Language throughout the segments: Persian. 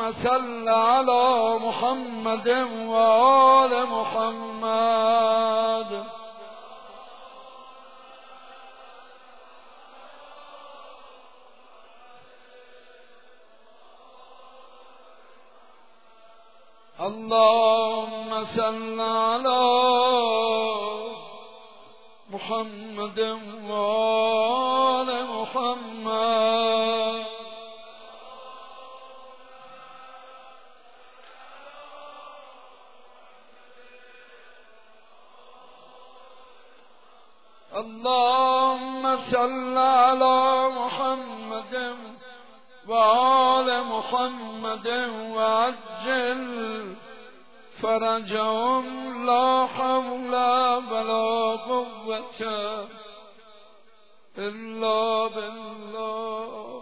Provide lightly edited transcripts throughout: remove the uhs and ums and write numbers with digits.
صل على محمد وآل محمد. اللهم صل على محمد وآل محمد. اللهم صل على محمد وآل محمد وعجل فرجهم لا حول ولا قوة إلا بالله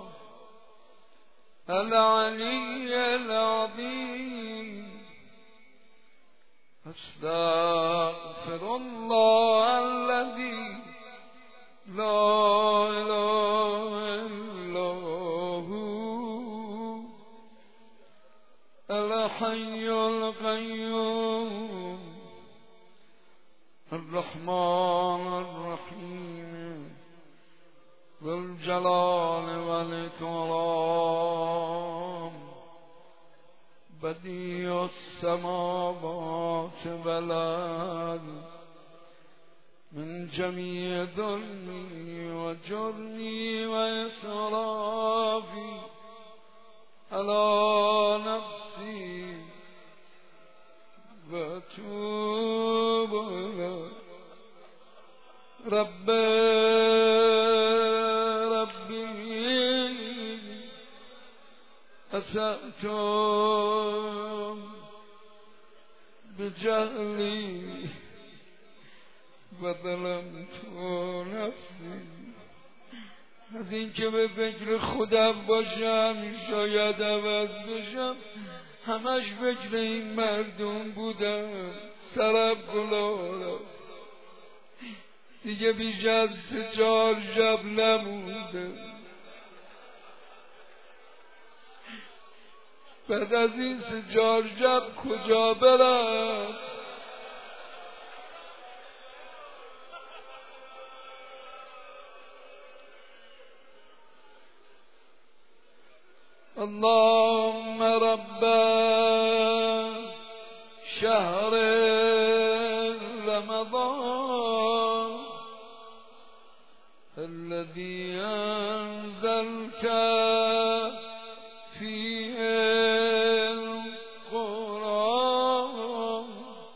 العلي العظيم. أستغفر الله الذي لا إله إلا هو الحي القيوم الرحمن الرحيم ذو الجلال والإكرام بديع السماوات والأرض من جميع ظلمي وجرمي وإسرافي على نفسي وأتوب إليك. ربي أسأت بجهلي وظلمت نفسي. از این که به فکر خودم باشم شاید عوض بشم، همش فکر این مردم بودم. سرم گلارم دیگه بیش از 3-4 شب نمونده. بعد از این 3-4 شب کجا برم؟ اللهم رب شهر رمضان الذي أنزلت فيه القرآن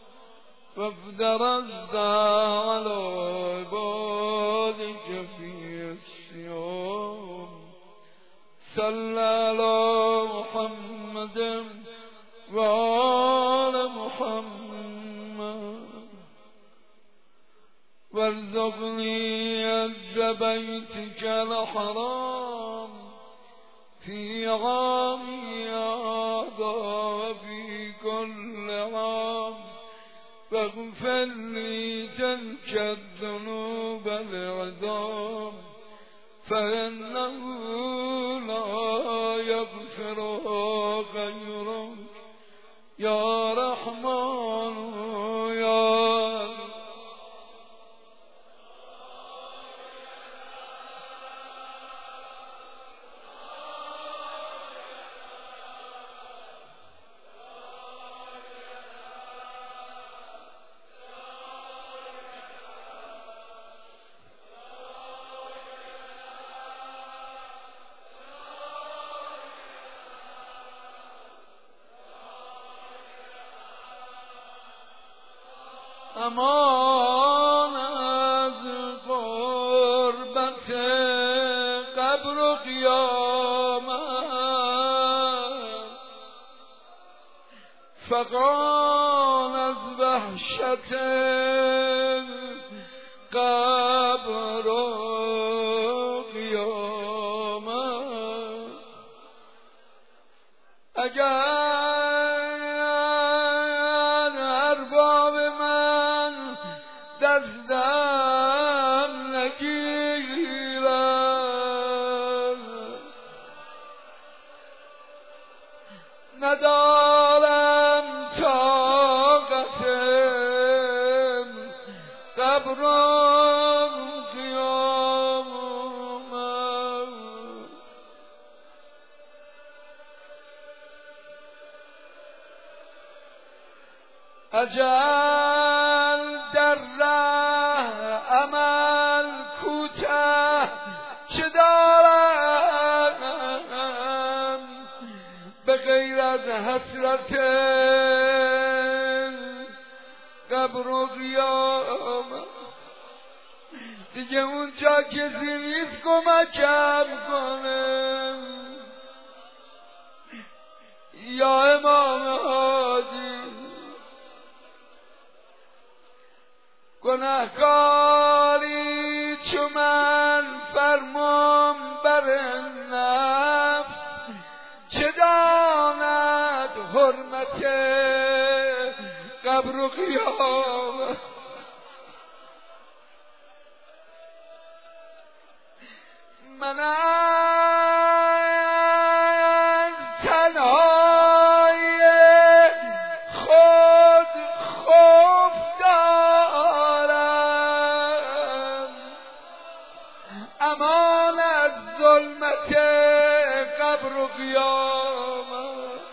وافترضت على عبادك فيه الصيام. صلى على محمد وآل محمد وارزقني حج بيتك الحرام في عامي هذا وفي كل عام واغفر لي تلك الذنوب العظام فإنه لا يغفرها غيرك يا رحمن يا امان از غربت قبر و قیامت، فغان از وحشت قبر و قیامت. اگر دستم نگیرد ندارم طاقت قبر و قیامت. اجل در ره عمل کوته چه دارم به غیر از حسرت قبر و قیامت. دیگه اونجا کسی نیست کمکم کنه یا امام هادی. گناهکاری چو من فرمان بر نفس چه داند حرمت قبر و قیامت. من از تنهای خود خوف دارم امان از ظلمت قبر و قیامت.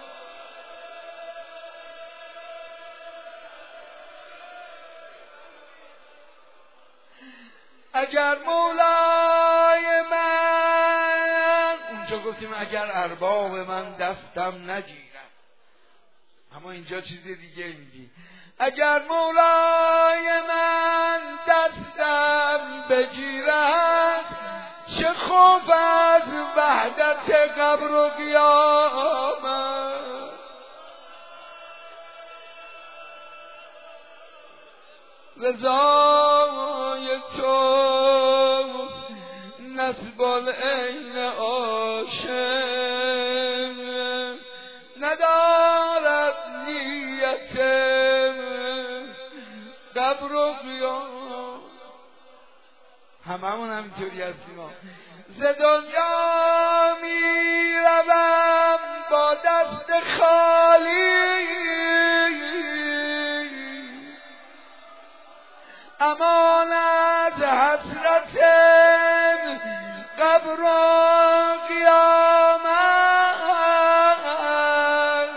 اگر مولای من، اونجا گفتیم اگر ارباب من دستم نگیرن، اما اینجا چیز دیگه میگی. اگر مولای من دستم بگیرد چه خوف از وحدت قبر و قیامت. رضای تو نصب العین عاشق ندارد نیت قبر و قیامت. هممون همینطوری هستیم. ز دنیا می روم با دست خالی امان از حسرت قبر و قیامت.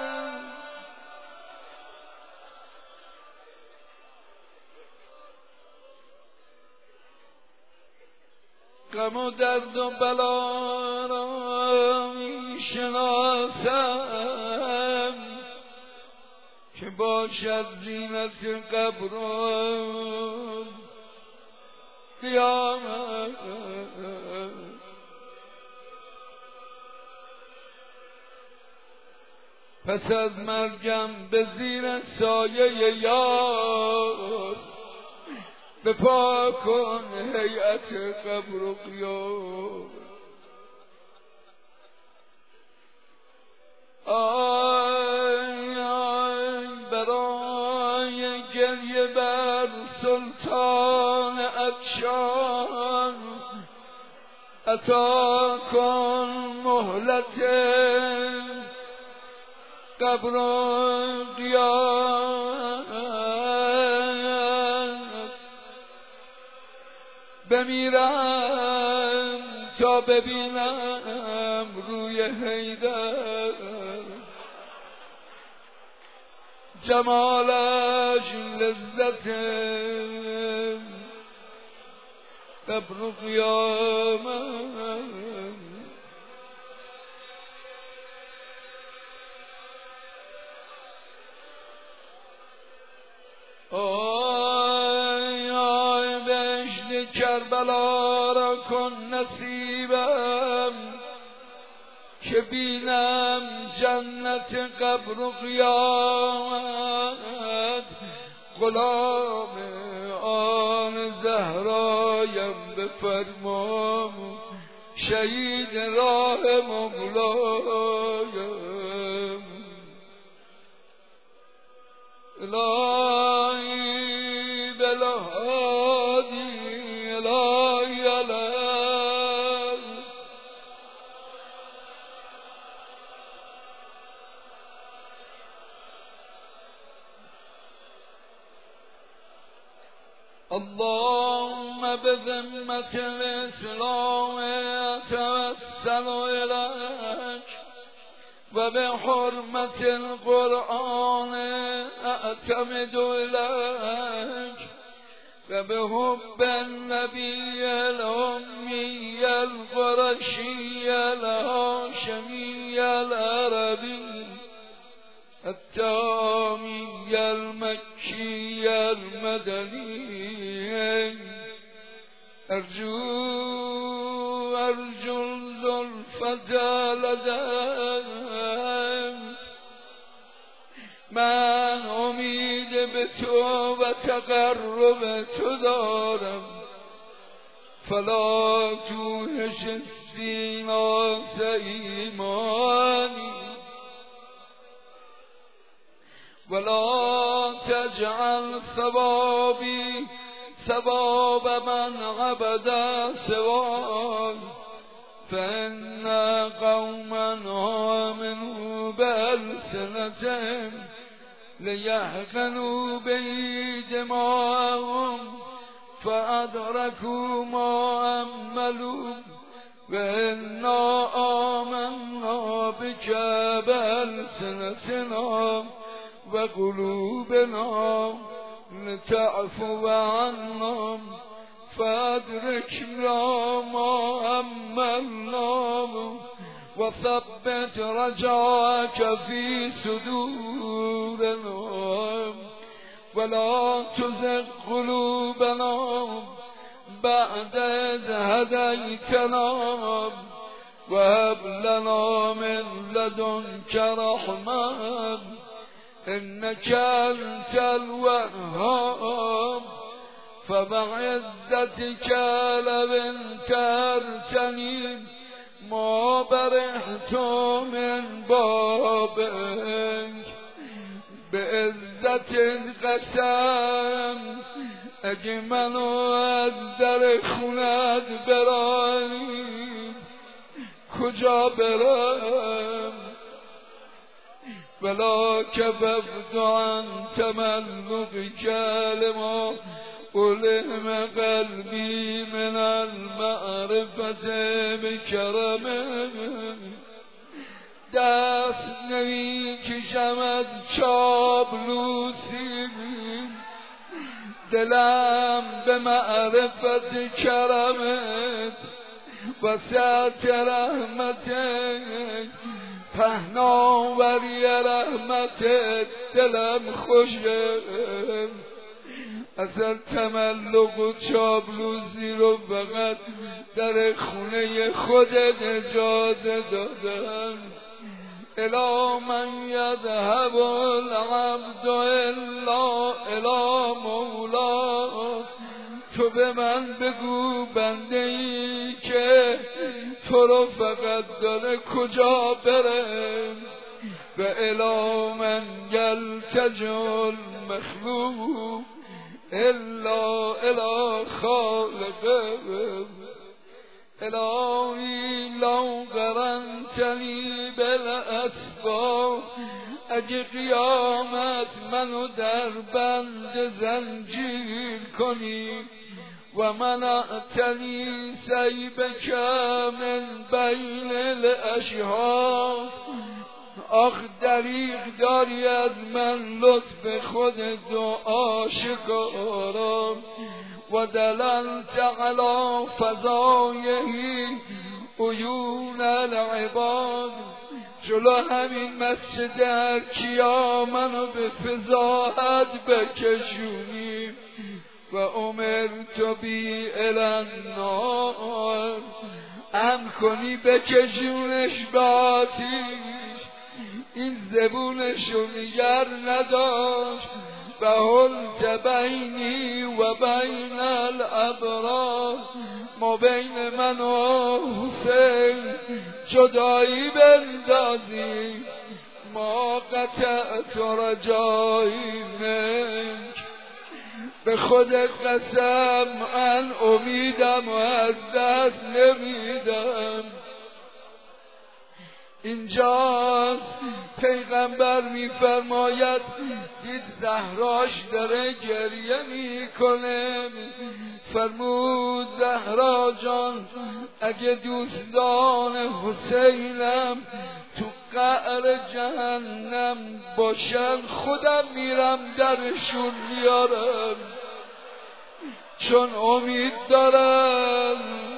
غم و درد و بلا را می شناسم که باشد زینت قبر و قیامت. پس از مرگم به زیر سایه یار بپا کن هیئت قبر و قیامت. آی آی برای گریه بر سلطان عطشان عطا کن مهلت قبر و قیامت. بمیرم تا ببینم روی حیدر جمالش لذت قبر و قیامت. آی آی بهشت کربلا را کن نصیبم که بینم جنت قبر و قیامت. غلام آن زهرایم بفرما شهید راه مولایم. الهی بلهادی الهی الهی اللهم بذمة الإسلام أتوسل إليك وبحرمة القرآن أعتمد إليك وبحب النبي الأمي القرشي الهاشمي العربي التامي المكي المدني أرجو الزلفة لديك من امید به تو و تقرب تو دارم فلا توهش السیناس ایمانی ولا تجعل ثوابی ثواب من عبد سواک فإن قوما آمنوا بألسنتهم ليحقنوا به دماءهم فأدركوا ما أملوا وإنا آمنا بك بألسنتنا وقلوبنا لتعفو عنا فأدركنا ما أملنا وثبت رجاك في صدورنا ولا تزغ قلوبنا بعد إذ هديتنا وهب لنا من لدنك رحمة إنك أنت الوهاب فبعزتك لو انكرتني ما برحت من بابك بعزت قسم اگه منو از در خونت برانی کجا برم ولا کففت عن تملقك لما ألهم قلبي من المعرفة بكرمه دست نمی کشم از چابلوسی دلم به معرفت کرمت وسعت رحمتت پهناوری رحمتت دلم خوشه اصلا تملق و چابلوزی رو فقط در خونه خودت اجازه دادن الا من یذهب العبد الا الی مولا تو به من بگو بنده ای که تو رو فقط داره کجا بره و الی من یلتجئ المخلوق الا الی خالقه الهی لو قرنتنی بالاسفار اگه قیامت منو در بند زنجیر کنی و منعتنی سیبک من بین الاشهار آخ دریغ داری از من لطف خودت و آشکارا و دللت علی فضایه عیون العباد جلو همین مسجد هر کیا منو به فضاحت بکشونی و امرت بی النار ام کنی بکشونش به آتیش این زبونشو نگر نداشت و حلت بینی و بین الابرار ما بین من و حسین جدایی بندازی ما قطعت رجایی منک به خود قسم من امیدم و از دست نمیدم اینجاست پیغمبر میفرماید دید زهراش داره گریه میکنه، فرمود زهرا جان اگه دوستان حسینم تو قعر جهنم باشن خودم میرم درشون میارم، چون امید دارم.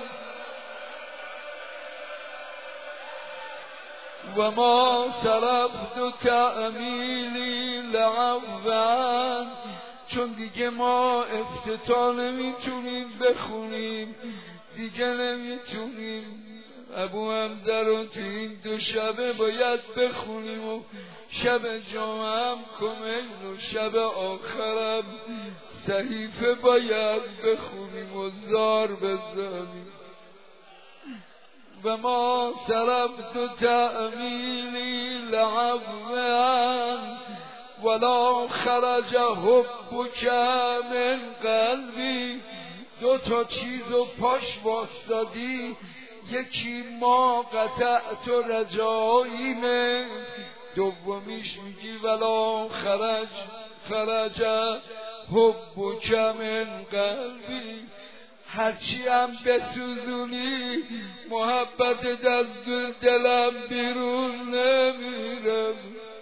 و ما صرفت تعمیلی لعوان، چون دیگه ما افتتاح نمیتونیم بخونیم، دیگه نمیتونیم ابو حمزه رو تو این 2 شبه باید بخونیم و شب جمعه هم کمیل و شب آخرم صحیفه باید بخونیم و زار بزنیم. و ما صرفت تعمیلی لعوان ولا خرج حبک من قلبی. 2 چیزو پاش واسطادی، یکی ما قطعت رجاییمه، دومیش میگی ولا خرج حبک من قلبی. هرچی هم بسوزونی محبت از دلم بیرون نمیرم.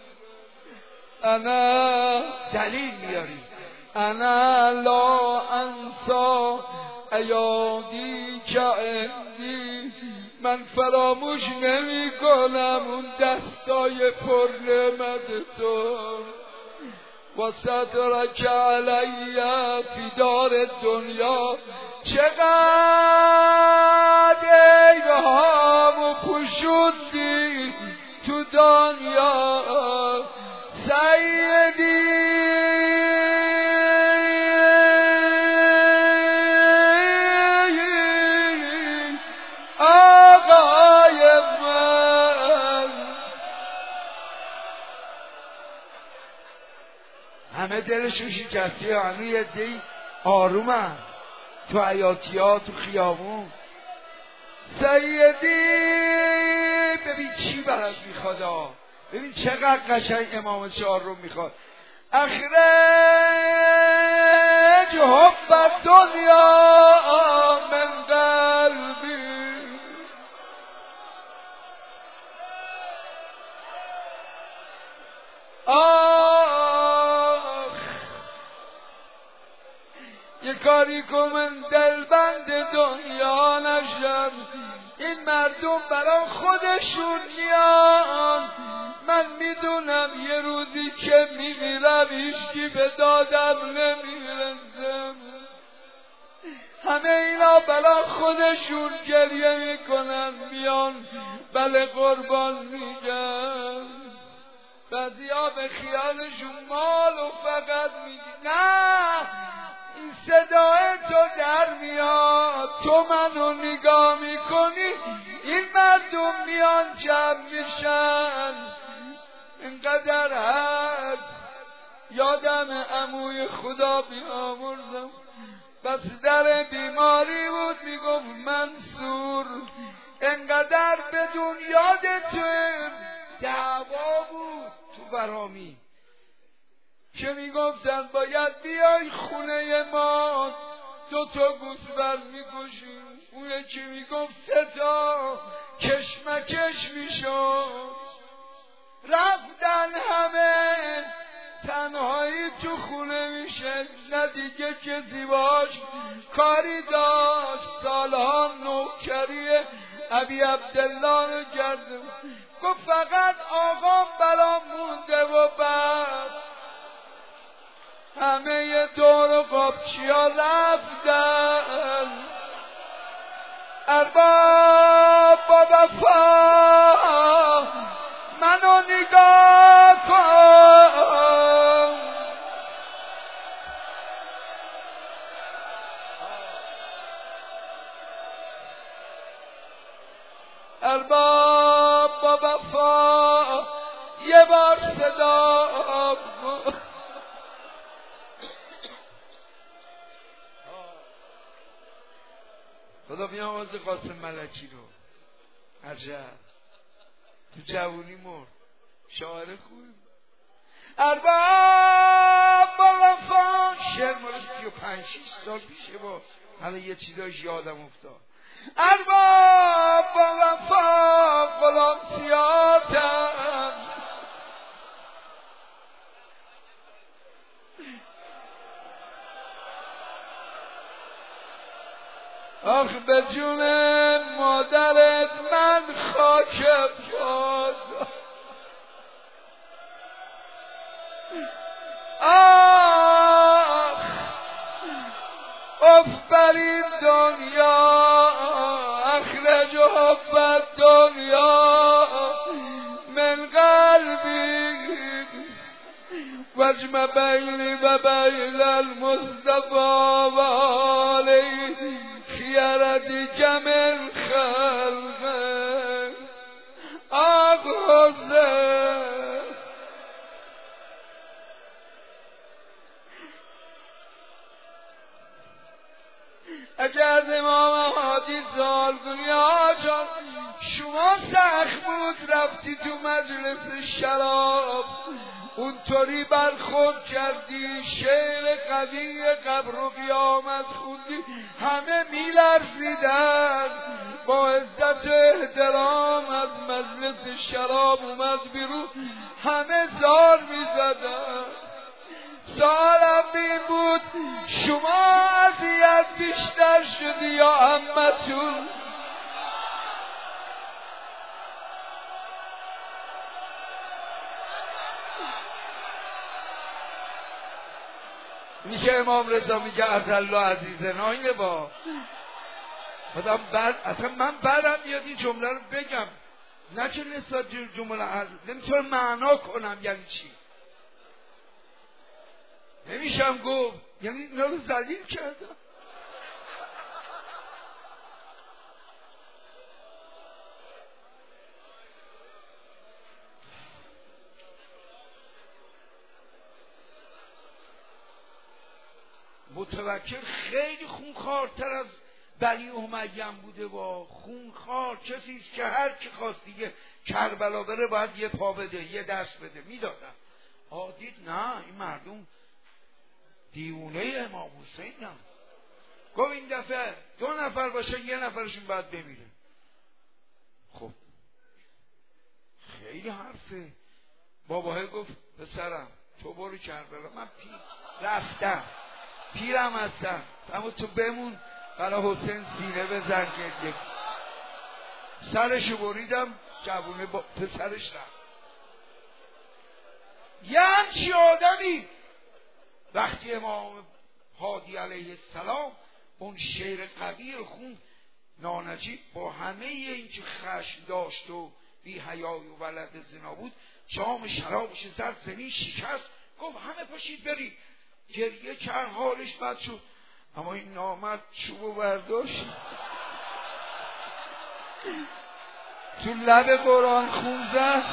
انا دلیل میاری انا لا انسا ایادی که اندی، من فراموش نمی کنم اون دستای پر نعمت تو. و سترک علی فی دار دنیا، چقدر عیبهامو پوشوندی تو دنیا سیدی. آقای من همه دلشون شکسته، همه یه دی آرومن تو حیاتیات تو خیابون. سیدی ببین چی برات میخواد، ببین چقدر قشنگ امام 4 رو میخواد. اخرج حب الدنیا من قلبی. یه کاری کن من دلبند دنیا نشم، این مردم برای خودشون میان، من میدونم یه روزی که میمیرم هیچکی به دادم نمیرسم. همه اینا برای خودشون گریه میکنن میان بله قربان میگن. بعضیا به خیالشون مال و فقط میگی نه، این صدای تو در میاد، تو منو نگاه میکنی، این مردم میان جمع میشن. اینقدر هست یادم عموی خدا بیامرزم بس در بیماری بود میگفت منصور اینقدر بدون یادت دعوا بود تو برامی که میگفتن باید بیای خونه ما 2 گوسفند میکشیم، اون یکی میگفت 3 کشمکش میشد. رفتن همه تنهایی تو خونه میشه، نه دیگه کسی باش کاری داشت. سالها نوکری ابی عبدالله رو کرده، گفت فقط آقام برام مونده و بعد همه دور قابچی ها رفتن. ارباب با وفا منو نگاه کن، ارباب با وفا یه بار صدا کن. خدا بیامرز قاسم ملکی رو. عجب تو جوونی مرد، شاعر خوب ارباب با وفا، شعر مال 35-6 سال پیشه، با حالا یه چیزاش یادم افتاد. ارباب با وفا غلام سیاتم، آخ به جون مادرت من خاک باد. آخ اف بر این دنیا، اخرج حب الدنیا من قلبی، وجم بینی و بین المصطفى و آله خیرتی کمن خلقه. آخ حسین اگر از امام هادی سالگونی آجان شما سخت بود رفتی تو مجلس شراب، اونطوری برخورد کردی، شعر قوی قبر و قیامت خوندی، همه میلرزیدن، با عزت و احترام از مجلس شراب اومد بیرون، همه زار میزدن. سوالم این بود شما اذیت بیشتر شدی یا عمتون؟ میشه امام رضا میگه عزالله عزیزنا اینه با خودم اصلا من بعدم میاد این جمله رو بگم، نه که نسبت جمله نمیتونم معنا کنم یعنی چی، نمیشم گفت، یعنی اینا رو ذلیل کردم. متوکل خیلی خونخوارتر از بنی امیه بوده، با خونخوار کسیست که هر چی خواست دیگه کربلا بره باید یه پا بده یه دست بده میدادن. دید نه این مردم دیونه امام حسین هم. گفت این دفعه 2 نفر باشه 1 نفرشون باید بمیره. خب خیلی حرفه. باباه گفت پسرم تو برو کربلا، من رفتم پیرم هستم، اما تو بمون برای حسین سینه بزن گریه. سرشو بریدم، جوونه با پسرش رفت. یه همچی آدمی وقتی امام هادی علیه السلام اون شعر قوی رو خوند، نانجیب با همه این که خشم داشت و بی حیای و ولد زنا بود، جام شرابش زد زمین شکست، گفت همه پاشید برید. گریه کرد، حالش بد شد، اما این نامرد چوبو برداشت تو لب قرآن خونده.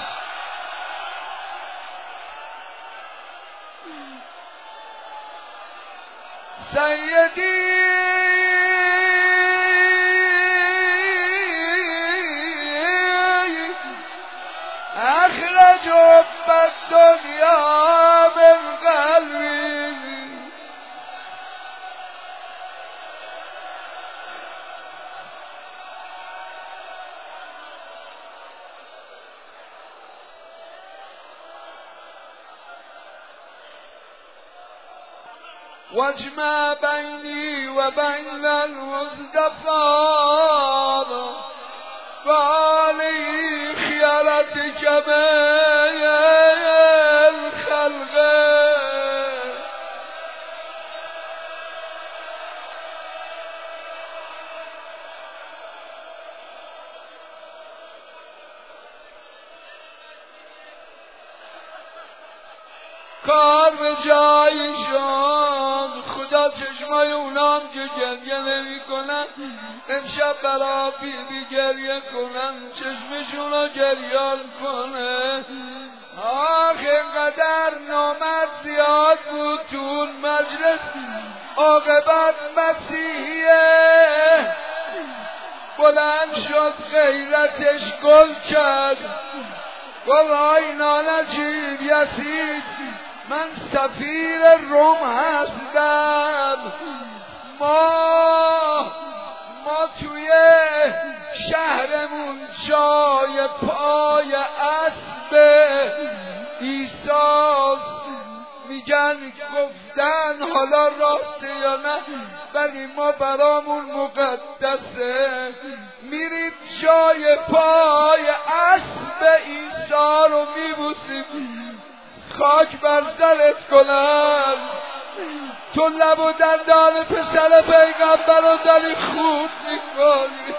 سیدی اخرج حب الدنیا من قلبی، واجمع بینی و بین المصطفى و آله خیرتک من الخلق. کار به جایی شد، خدا چشمای اونام که گریه نمی کنن امشب برا بی گریه کنن، چشمشون رو گریان کنه. آخ اینقدر نامرد زیاد بود تو اون مجلس، عاقبت مسیحیه بلند شد غیرتش گل کرد، وای نانجیب یزید من سفیر روم هستم. ما توی شهرمون جای پای اسب عیساست. میگن گفتن حالا راسته یا نه ولی ما برامون مقدسه. میریم جای پای اسب عیسی رو میبوسیم خاک بر سرت کنن. تو لب و دندان پسر پیغمبر رو داری خوب میکنی.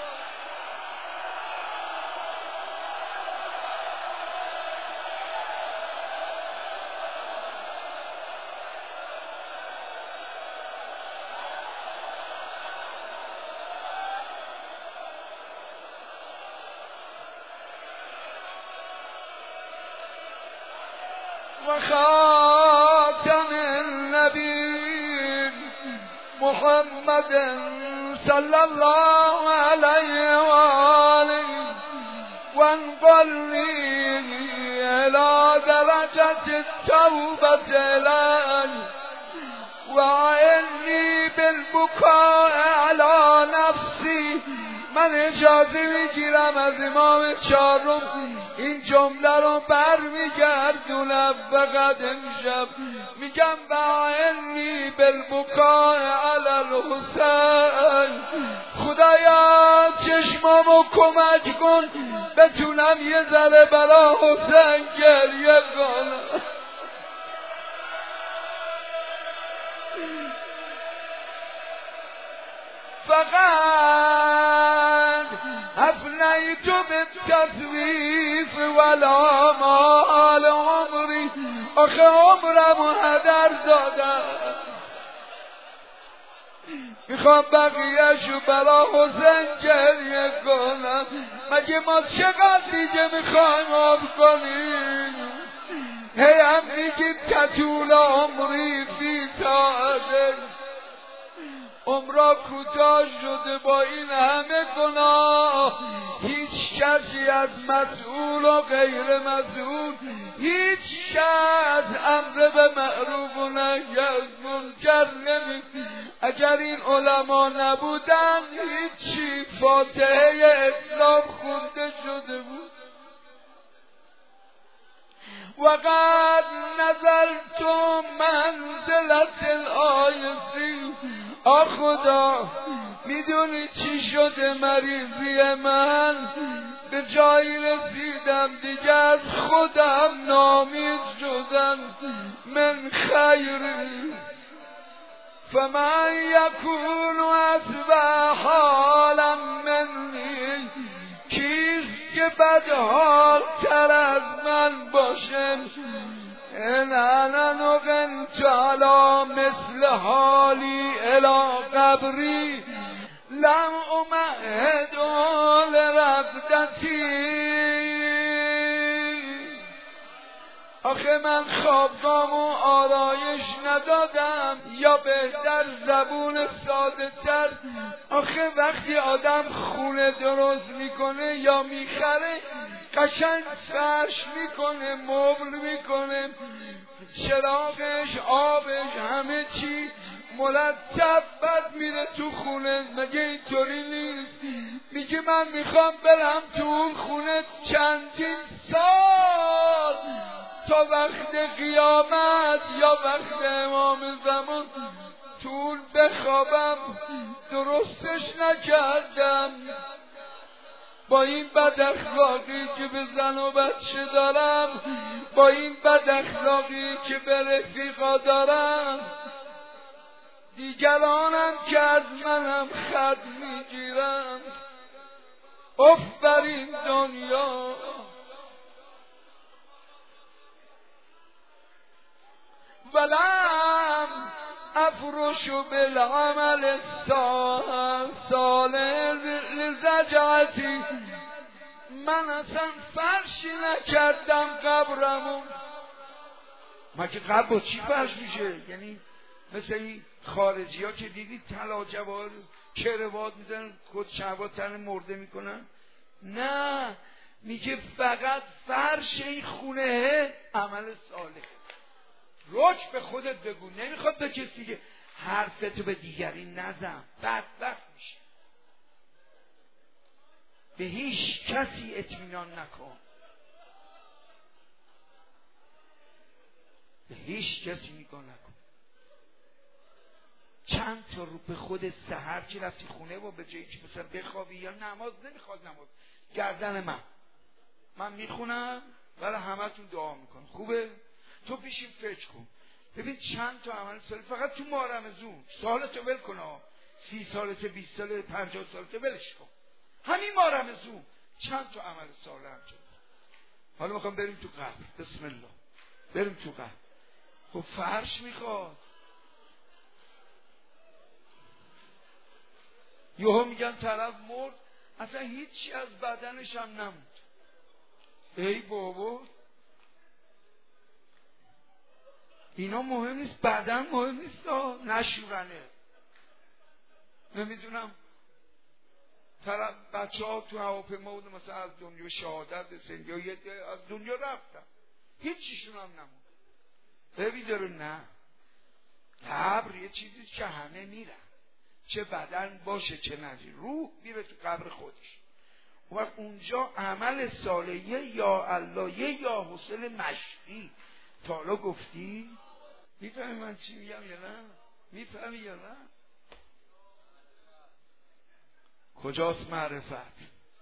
و خاتم النبی محمد صلی الله علیه و آله و انقلنی الى درجة التوبة الی و عنی بالبکاء علی نفسی. من اجازه میگیرم از امام چهارم این جمله رو برمیگردونم فقط امشب میگم و عنی بالبکاء علی الحسین. خدایا چشمامو کمک کن بتونم یه ذره برا حسین گریه کنم. فقط افنیت بالتصویف ولا مال عمری. آخه عمرمو هدر دادم. میخوام بقیهشو برا حسین گریه کنم. مگه ما چقدر دیگه میخوایم آب کنیم؟ هی هم میگیم تطول عمری فی طاعته. عمرا کوتاه شده با این همه گناه. هیچ کسی از مسئول و غیر مسئول هیچ کس امر به معروف و نهی از منکر نمی. اگر این علما نبودن هیچی فاتحه اسلام خونده شده بود. وقد نزلت منزلت الآیسی. خدا میدونی چی شده مریضی من؟ به جایی رسیدم دیگه از خودم نامید شدم. من خیری فمن یکون اصبح حالا منی. کیست که بدحال تر از من باشه؟ ان انا نقلت علی مثل حالی الی قبری لم امهد لرقدتی. آخه من خوابگاه و آرایش ندادم یا بهتر زبون ساده تر. آخه وقتی آدم خونه درست میکنه یا میخره قشنگ فرش میکنه مبل میکنه چراغش آبش همه چی مرتب بد میره تو خونه. مگه اینطوری نیست؟ میگه من میخوام برم تو اون خونه چندین سال تا وقت قیامت یا وقت امام زمان طول بخوابم. درستش نکردم. با این بد اخلاقی که به زن و بچه دارم، با این بد اخلاقی که به رفیقا دارم، دیگرانم که از منم خط میگیرم. اف بر این دنیا. ولم افرش بالعمل صالح لزجعتی. من اصلا فرشی نکردم قبرمون. مگه قبر با چی فرش میشه؟ یعنی مثل این خارجی ها که دیدی طلا جواهر کروات میزنن خود شهوات تن مرده میکنن؟ نه، میگه فقط فرش این خونه عمل صالح. رک به خودت بگو، نمیخواد به کسی که حرفتو به دیگری نزن، بدبخت میشه. به هیچ کسی اطمینان نکن، به هیچ کسی نگاه نکن. چند تا رو به خود سحر که رفتی خونه و به جایی که مثلا بخوابی یا نماز نمیخواد، نماز گردن من میخونم برای همتون دعا میکنم، خوبه؟ تو پیشیم فکر کن ببین چند تا عمل صالح فقط تو ماه رمضان. سالتو ول کن، 30 سالت، 20 سالت، 50 سالت ولش کن، همین ماه رمضان چند تا عمل صالح انجام. حالا میخوام بریم تو قبر، بسم الله بریم تو قبر. خب فرش میخواد. یهو میگن طرف مرد اصلا هیچی از بدنش هم نموند. ای بابا اینا مهم نیست، بدن مهم نیست، نشورنه. نمیدونم طرف بچه ها تو هواپیما بودن مثلا از دنیا شهادت رسید یا از دنیا رفتن، هیچیشون هم نموند. ببین نه، قبر یه چیزی که همه میرن، چه بدن باشه چه نجی، روح میره تو قبر خودش. و اونجا عمل صالحیه یا الله یا حسین مشقی. تا حالا گفتی؟ میفهمی من چی میگم یا نه؟ میفهمی یا نه؟ کجاست معرفت؟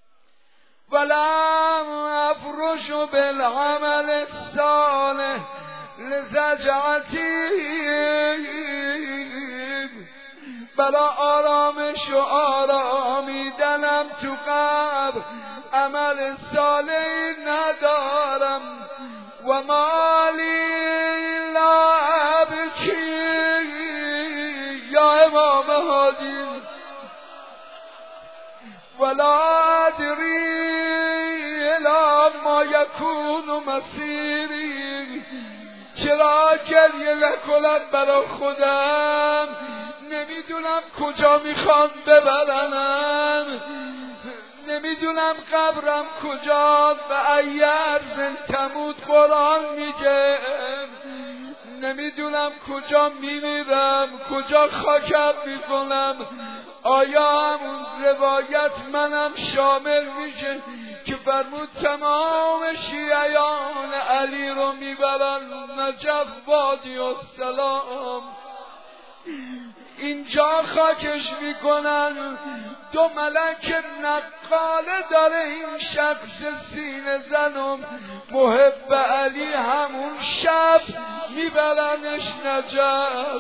ولم افرش بالعمل الصالح لزجعتی، بلا آرامش و آرامیدنم تو قبر عمل صالح ندارم. و مالی لا ابکی یا امام هادی ولا ادری الی ما یکون مسیری. چرا گریه نکنم برا خودم؟ نمیدونم کجا میخوام ببرنم، نمیدونم قبرم کجا و ایرزن تموت قرآن میگه، نمیدونم کجا میمیرم، کجا خاکم میکنم. آیا همون روایت منم شامل میشه که فرمود تمام شیعیان علی رو میبرن نجف وادی السلام، اینجا خاکش میکنن. 2 ملک نقاله داره این شخص سینه زنم، محب علی همون شب میبرنش نجف.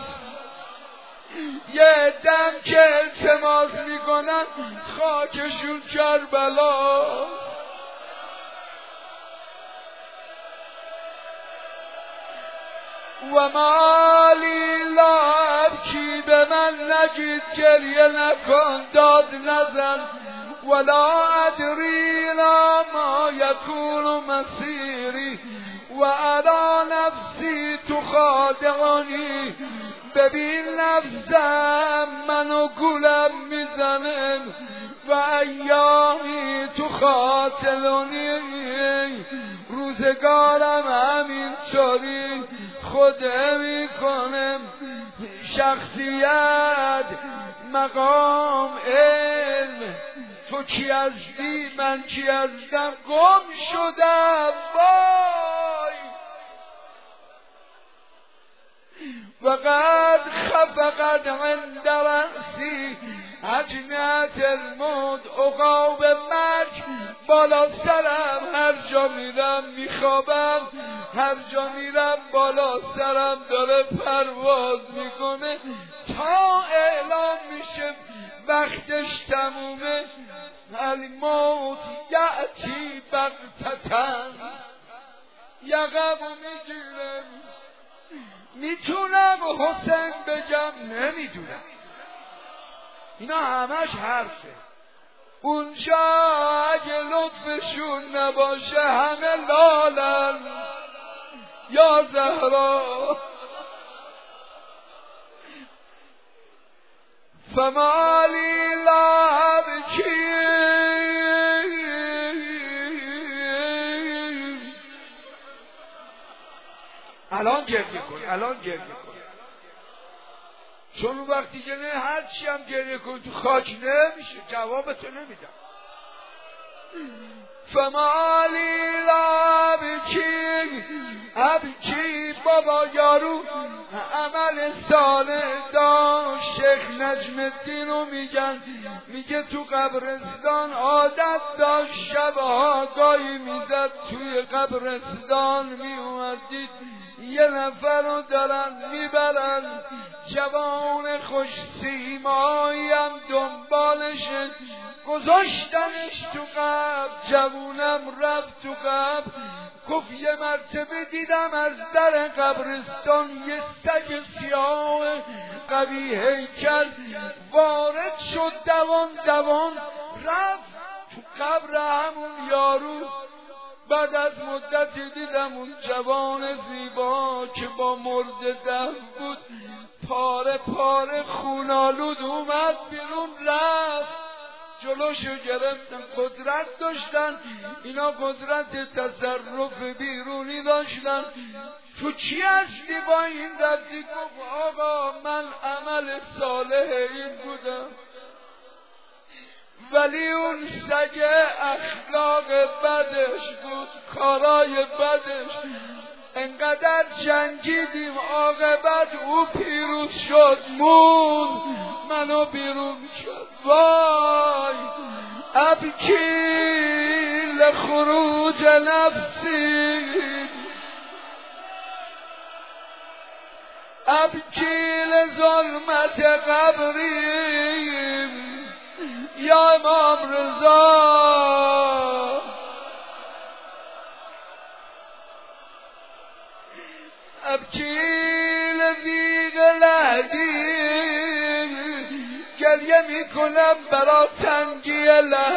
یه دم که التماس میکنن خاکشون کربلا. و مالی لا ابکی، به من نگید گریه نکن، داد نزن. ولا ادری لا ما یکون مسیری و ارا نفسی تخادعنی. ببین نفسم منو گولم میزنه و ایامی تو خاطلونی، روزگارم همینطوری خوده میکنم. شخصیت مقام علم، تو کی هستی من کی هستم، گم شدم وای. وقد خفقت عند رأسی اجنحة الموت، عقاب مرگ بالا سرم، هر جا میرم میخوابم، هر جا میرم بالا سرم داره پرواز میکنه تا اعلام میشه وقتش تمومه. الموت یأتی بغتة، یقبو میگیره. میتونم حسین بگم نمیدونم، اینا همش حرفه. اونجا اگه لطفشون نباشه همه لالن یا زهرا. فمالی لا ابکی الان گریه کن. چون وقتی که نه هر چی هم گریه کن تو خاک نمیشه، جوابتو نمیدم. فمالی ابکی بابا یارو عمل صالح داشت. شیخ نجم الدین رو میگه تو قبرستان عادت داشت شبها گاهی میزد توی قبرستان میومدید یه نفر رو دارن میبرن، جوان خوش سیمایی هم دنبالشه، گذاشتنش تو قبر. جوونم رفت تو قبر، گفت یه مرتبه دیدم از در قبرستان یه سگ سیاه قوی هیکل وارد شد، دوان رفت تو قبر همون یارو. بعد از مدتی دیدم اون جوان زیبا که با مرده دفن بود پاره خونالود اومد بیرون، رفت جلوشو گرفتن. قدرت داشتن اینا، قدرت تصرف بیرونی داشتن. تو چی هستی با این رفتی؟ گفت آقا من عمل صالح این بودم، ولی اون سگ اخلاق بدش بود، کارای بدش. انقدر جنگیدیم عاقبت او پیروز شد، منو بیرون شد. وای ابکی لخروج نفسی، ابکی لظلمت قبری یا امام رضا. ابکی لذیق لحدی، گریه میکنم برا تنگی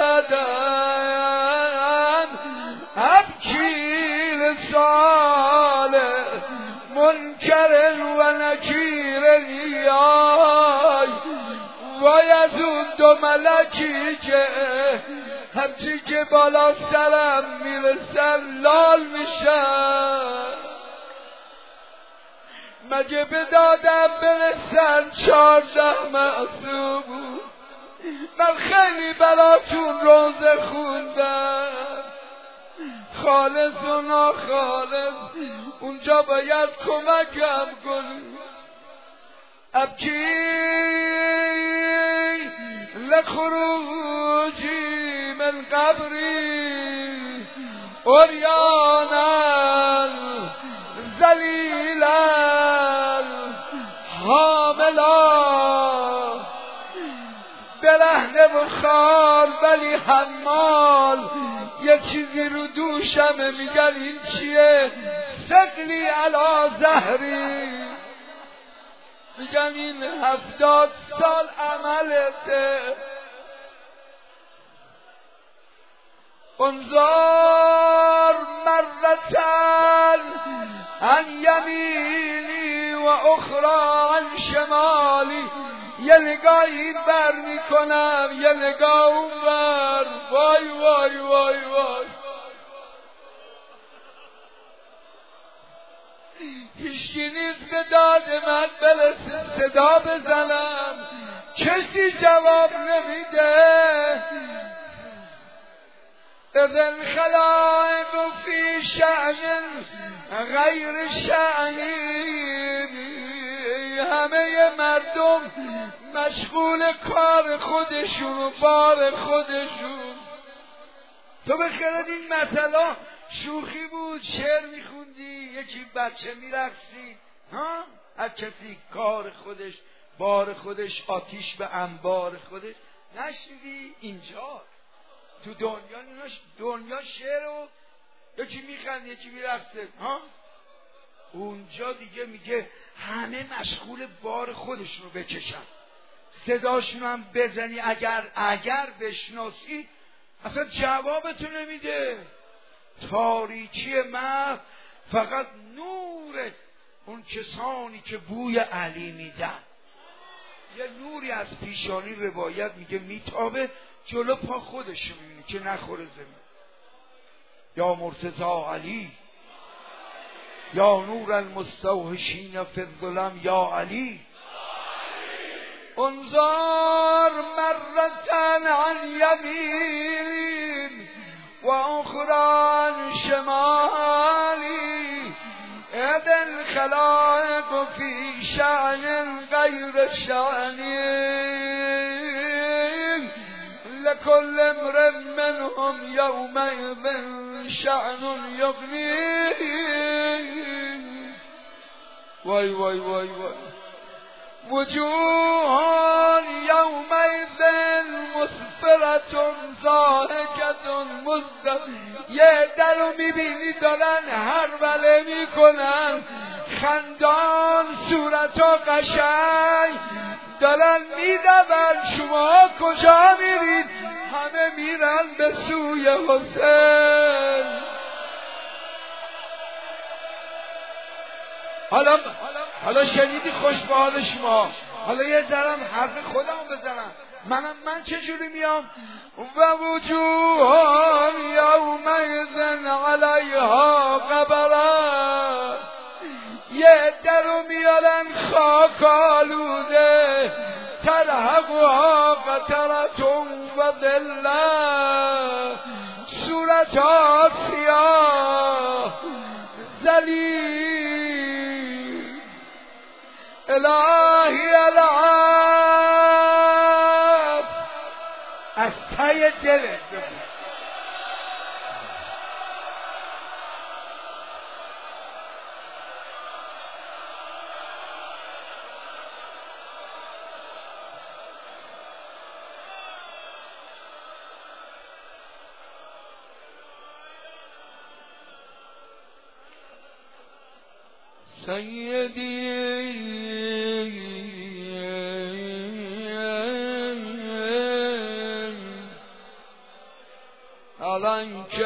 لحدن. ابکی لصالح منکر و نکیر یای، وای از اون دو ملکی که همچی که بالا سرم میرسن لال میشن. مگه به دادم برسن 14 معصوم؟ من خیلی براتون روزه خوندم، خالص و ناخالص اونجا باید کمکم کنی. ابکی لخروجی من قبری عریانا ذلیلا حاملا، برهنه و خار ولی حمال. یه چیزی رو دوشمه میگن این چیه؟ ثقلی علی ظهری، میگن این 70 سال عملته. انظر مرتن عن یمینی و اخرى عن شمالی، یه نگاه این بر میکنم یه نگاه اون بر. وای وای وای وای، هیچکی نیست به داد من برسه صدا بزنم، کسی جواب نمیده. اذا الخلائق فی شأن غیر شأنی، همه مردم مشغول کار خودشون و بار خودشون. تو بخیرد این مثلا شوخی بود، شعر میخوندی، یکی بچه میرقصی، ها؟ هر کسی کار خودش، بار خودش، آتیش به انبار خودش. نشنیدی؟ اینجا تو دنیا شعر رو یکی میخنده یکی میرقصه، ها؟ اونجا دیگه میگه همه مشغول بار خودشون رو بکشن، صداشون هم بزنی اگر بشناسی اصلا جوابتو نمیده. تاریکی محو فقط نور اون کسانی که بوی علی میدن. یه نوری از پیشانی روایت میگه میتابه جلو پا خودشو میبینی که نخوره زمین. یا مرتضی علی یا نور المستوحشین فی الظلم یا علی انظر مرتن عن یمین و اخرى عن شمالی اذ الخلائق فی شأن غیر شأنی لكل امرئ منهم يومئذ شأن يغنيه وای وای وای وای وجوه يومئذ مسفرة ضاحكة مزدهرة یه درو میبینی دارن هروله میکنن خندان صورتا قشنگ دارن میدون شما کجا میرید همه میرن به سوی حسین حالا شنیدی خوش به حال شما حالا یه ذرم حرف خودمو بزنم من چجوری میام و وجوه یومئذ علیها غبره یه درو میارن خاک آلوده ترهقها قطرة و ذله صورتها سیاه ذلیل الهی العب از ته دلت سیدی علیک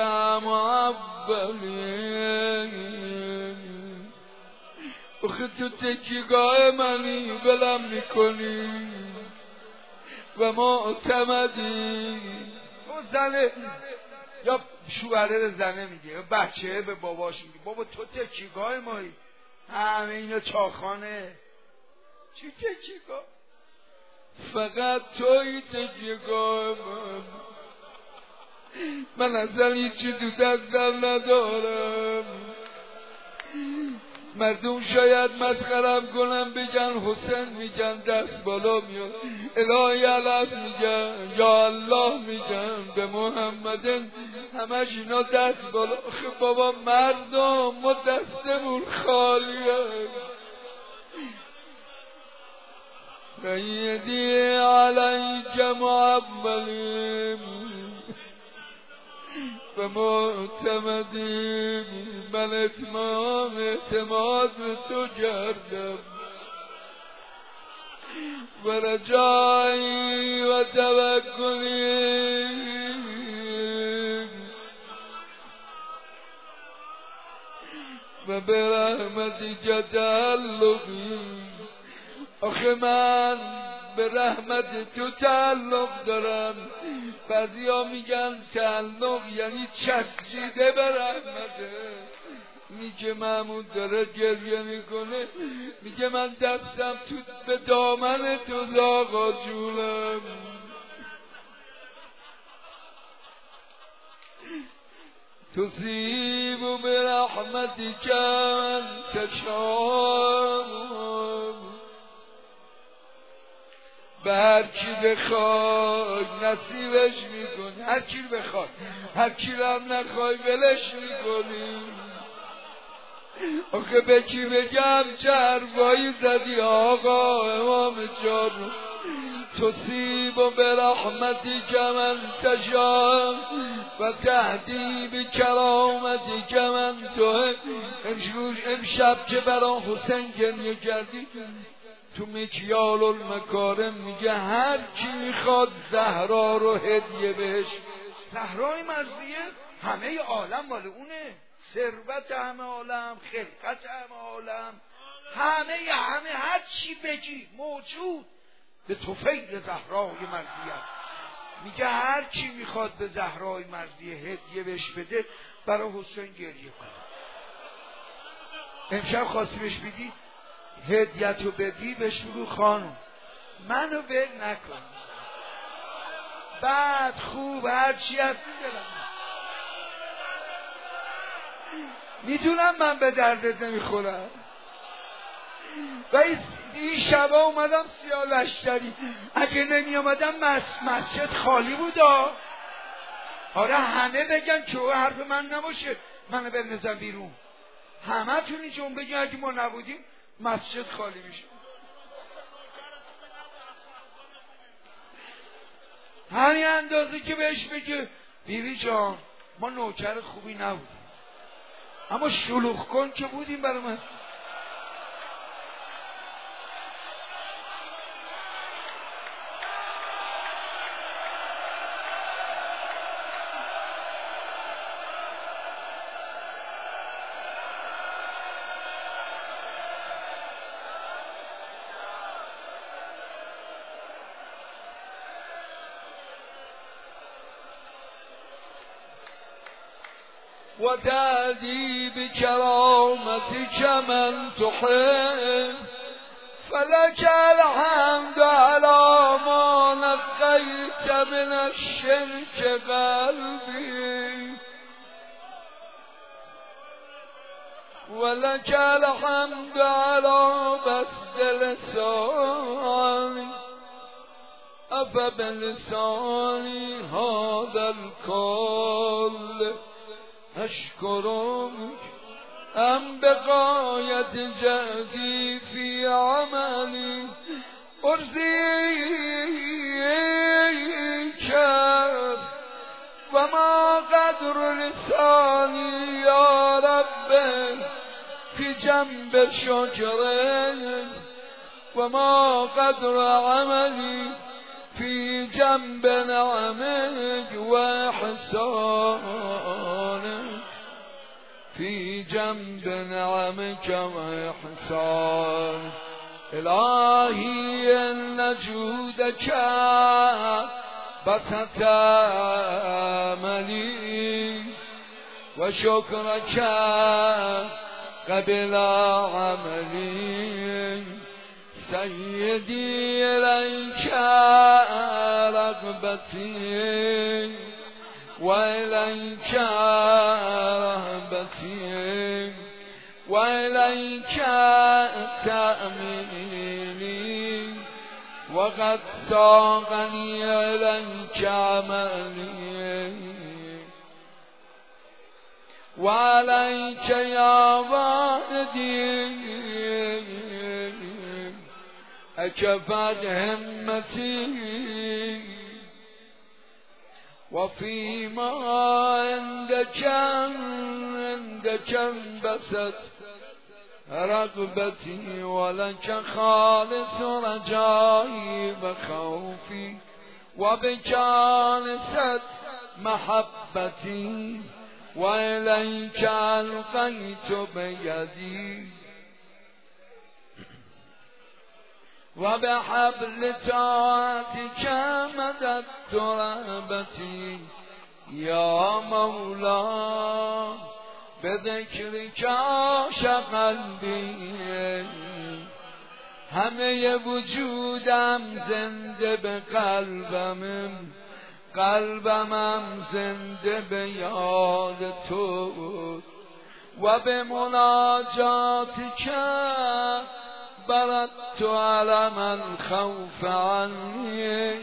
معبلی آخه تو تکیگاه منی بلم میکنی و معتمدی اون زنه یا شوهره به زنه میگه یا بچه به باباش میگه بابا تو تکیگاه مایی همه اینا چاخانه چی تکیگاه فقط توی تکیگاه من اصلا هیچی تو دستم ندارم مردم شاید مسخرم کنم بگن حسین میگن دست بالا میاد الهی علف میگن یا الله میگن به محمد همش اینا دست بالا آخه بابا مردم ما دستمون خالیه سیدی علیک معبلیم و معتمدی من اعتماد به تو کردم و رجایی و توکلی و به رحمتی که تعلقی آخه من به رحمت تو تعلق دارم بعضی ها میگن تعلق یعنی چسبیده به رحمته میگه محمود داره گریه میکنه میگه من دستم تو به دامن تو آقا جونم تصیب به رحمتی که من تشاء به هر کی بخوای نصیبش میکنی هر کی بخوای هر کی هم نخوای ولش میکنی آخه به کی بگم چه حرفایی زدی آقا امام جان تصیب به رحمتی که من تشاء و تهدی به کرامتی که من تو امشب که برا حسین گریه کردی تو مکیال المکارم میگه هر کی میخواد زهرا رو هدیه بهش زهرای مرضیه همه عالم مال اونه ثروت همه عالم خلقت همه عالم همه هر چی بگی موجود به طفیل زهرای مرضیه میگه هر کی میخواد به زهرای مرضیه هدیه بهش بده برای حسین گریه کنه امشب خواستی بهش بدی هدیتو بدی بهش بگو خانم منو ول نکن، بعد خوب هر چی هستی دلم میدونم من به دردت نمیخورم و این شبا اومدم سیاه لشکری، اگه نمی آمدم مسجد خالی بودا. آره همه بگن که حرف من نباشه منو بندازن بیرون، همه تون این جمله بگن اگه ما نبودیم مسجد خالی میشه. همین اندازه که بهش بگه بیبی جان ما نوکر خوبی نبودیم اما شلوغ کن که بودیم برای من. وتأتي بكرامتك من تحب فلك الحمد على ما نقيت من الشرك قلبي ولك الحمد على بسط لساني أفبلساني هذا الكل أشكرك أم بغاية جهدي في عملي أرضيك وما قدر لساني يا رب في جنب شجرك وما قدر عملي في جنب نعمك وإحسانك في جنب نعمك وإحسانك إلهي إن جودك بسط أملي وشكرك قبل عملي سيدي إليك رغبتي وإليك رهبتي وإليك تأميني وقد ساقني إليك عملي وعليك يا والدي أكفت همتي وفيما عندك انبسط رغبتي ولك خالص رجائي وخوفي وبك آنست محبتي وإليك ألقيت بيدي وبحبل طاعتك مددت رهبتي يا مولا بذكرك عاش قلبي همه وجودم زنده به قلبمم زنده به یاد تو و به مناجاتک بردت علم الخوف عنی.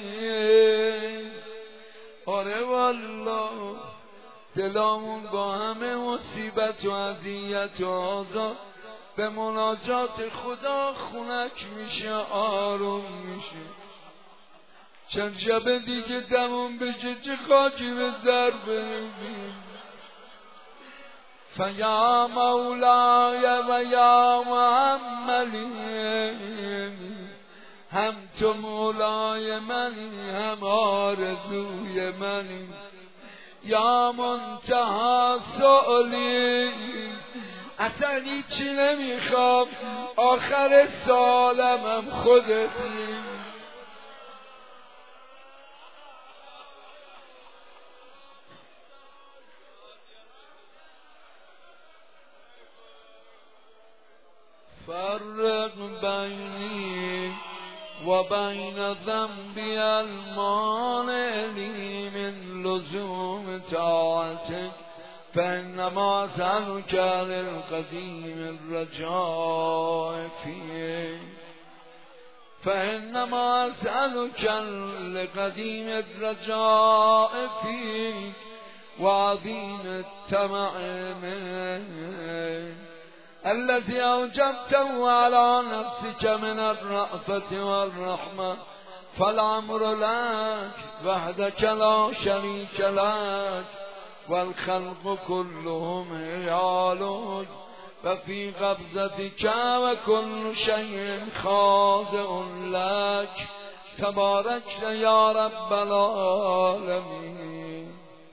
آره والله دلامون با همه مصیبت و اذیت و آزار به مناجات خدا خنک میشه، آروم میشه. چند شب دیگه دمون بشه چه خاکی به سر بریزیم. فیا مولای و یا محملی، هم تو مولای منی هم آرزوی منی. یا منتها سؤلی، اصلا هیچی نمیخوام، آخر سالمم خودتی. فرق بینی و بین ذنبی المانع لی من لزوم طاعتک فانما اسألک للقدیم الرجاء فیک فانما اسألک لقدیم الرجاء فیک و عظیم الطمع منک الذي أوجبته على نفسك من الرأفة والرحمة فالأمر لك وحدك لا شريك لك والخلق كلهم عيالك وفي قبضتك وكل شيء خاضع لك تباركت يا رب العالمين.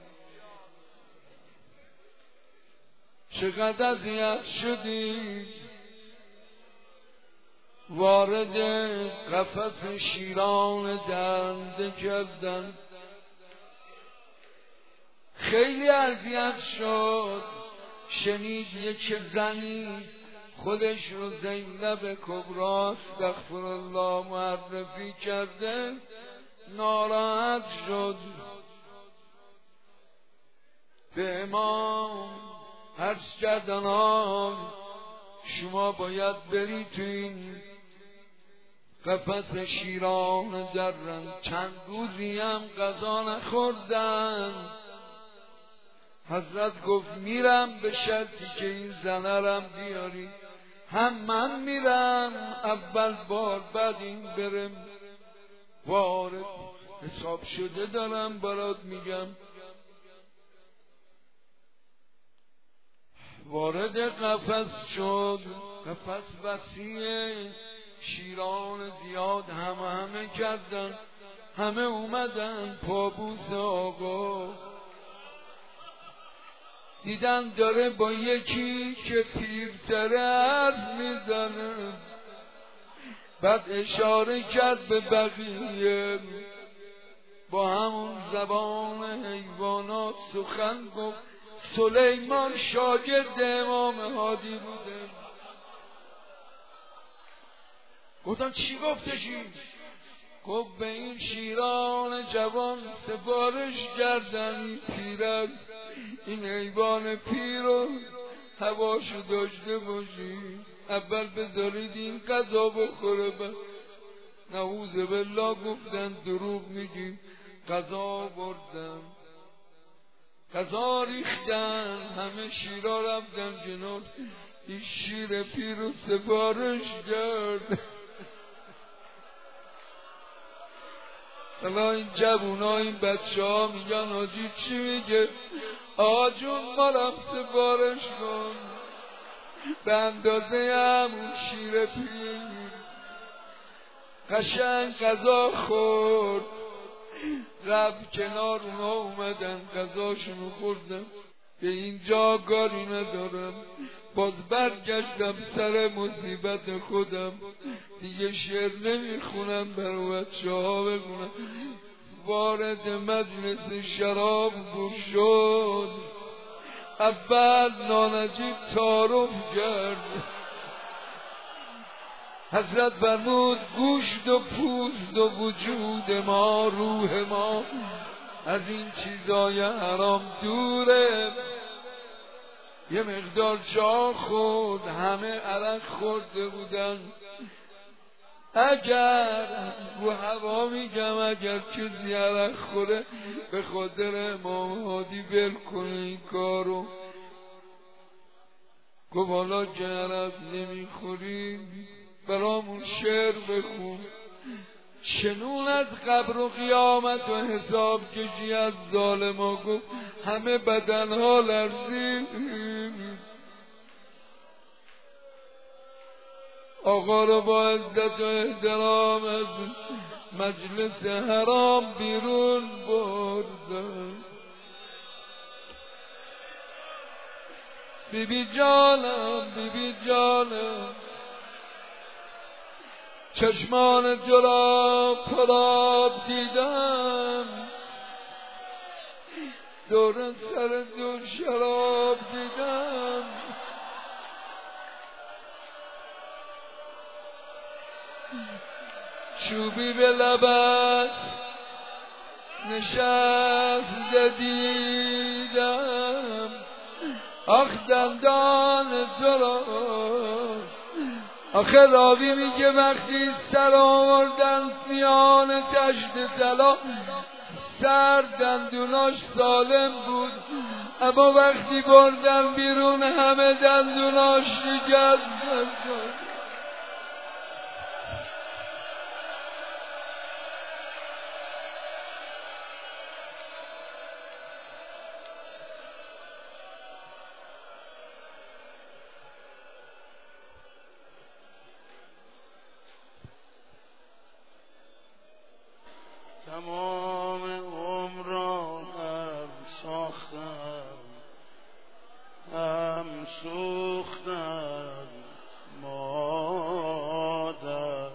چقدر اذیت شدید وارد قفس شیران درنده کردن، خیلی اذیت شد. شنید یک زنی خودش رو زینب کبری استغفر الله معرفی کرده، ناراحت شد. به امام عرض کردن شما باید بری تو این قفس شیران درن، چند روزی هم غذا نخوردن. حضرت گفت میرم به شرطی که این زنه رم بیاری. هم من میرم اول بار بعد این برم. وارد حساب شده دارم برات میگم. وارد قفس شد. قفس وسیع، شیران زیاد همه کردن، همه اومدن. پابوس آقا دیدن داره با یکی که پیرتره حرف میزنه. بعد اشاره کرد به بقیه، با همون زبان حیوانات سخن گفت. سلیمان شاگرد امام هادی بوده. گفتم چی گفته چی؟ گفت به این شیران جوان سفارش کردن این پیرک، این حیوان پیر رو هواشو داشته باشی، اول بذارید این غذا بخوره. نعوذ بالله گفتن دروغ میگی. غذا بردن، غذا ریختن، همه شیرا رفتن جنوب. این شیر پیر رو سفارش کرد. حالا این جوونا این بچه ها میگن حاجی چی میگه؟ آجون مارم سفارش کن. به اندازه همون شیر پیر قشنگ غذا خورد. رفت کنار، اونا اومدن غذاشونو خوردم. به اینجا کاری ندارم. باز برگشتم سر مصیبت خودم. دیگه شعر نمیخونم برای بچه ها بخونم. وارد مجلس شراب شد. اول نانجیب تعارف کرد. حضرت فرمود گوشت و پوست و وجود ما، روح ما از این چیزای حرام دوره. یه مقدار چا خورد، همه عرق خورده بودن. اگر رو هوا میگم اگر کسی عرق خوره به خاطر امام هادی ول کنه این کارو. گفت حالا که عرق نمیخوریم برامون شعر بخون. شنون از قبر و قیامت و حساب کشی از ظالما. گفت همه بدنها لرزید. آقا رو با عزت و احترام از مجلس حرام بیرون بردن. بی بی جانم، بی بی جانم، چشمان جلا پراب دیدم، دور سر دور شراب دیدم. چوبی به لبت نشسته دیدم، آخ دندان تو را. آخه راوی میگه وقتی سر آوردن میان تشت طلا، سر دندوناش سالم بود، اما وقتی بردن بیرون همه دندوناش شکسته شد. تمام عمر را هم ساختم، هم سوختم مادر.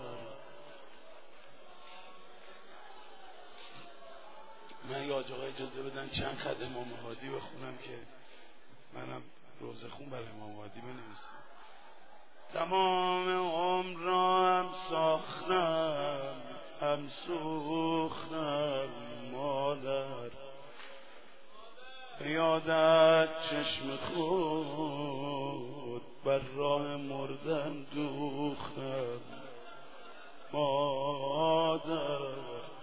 من یا آقا اجازه بدن چند خط امام هادی بخونم که منم روزه خون برای امام هادی بنویسم. تمام عمر را هم ساختم، هم سوختم مادر. یادت چشم خود بر راه مردن دوختم مادر.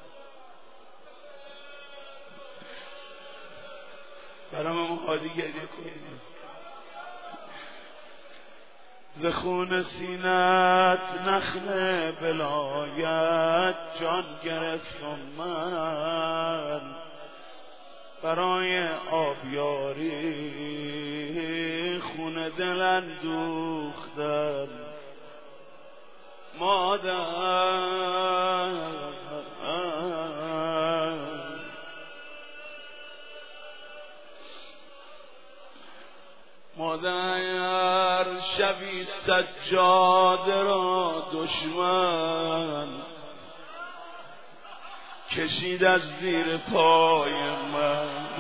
برام مهادی گریه کنید. ز خون سینت نخل بلایت جان گرفتم من، برای آبیاری خون دل اندوختم مادر. مادر شبی سجاده را دشمن کشید از زیر پای من.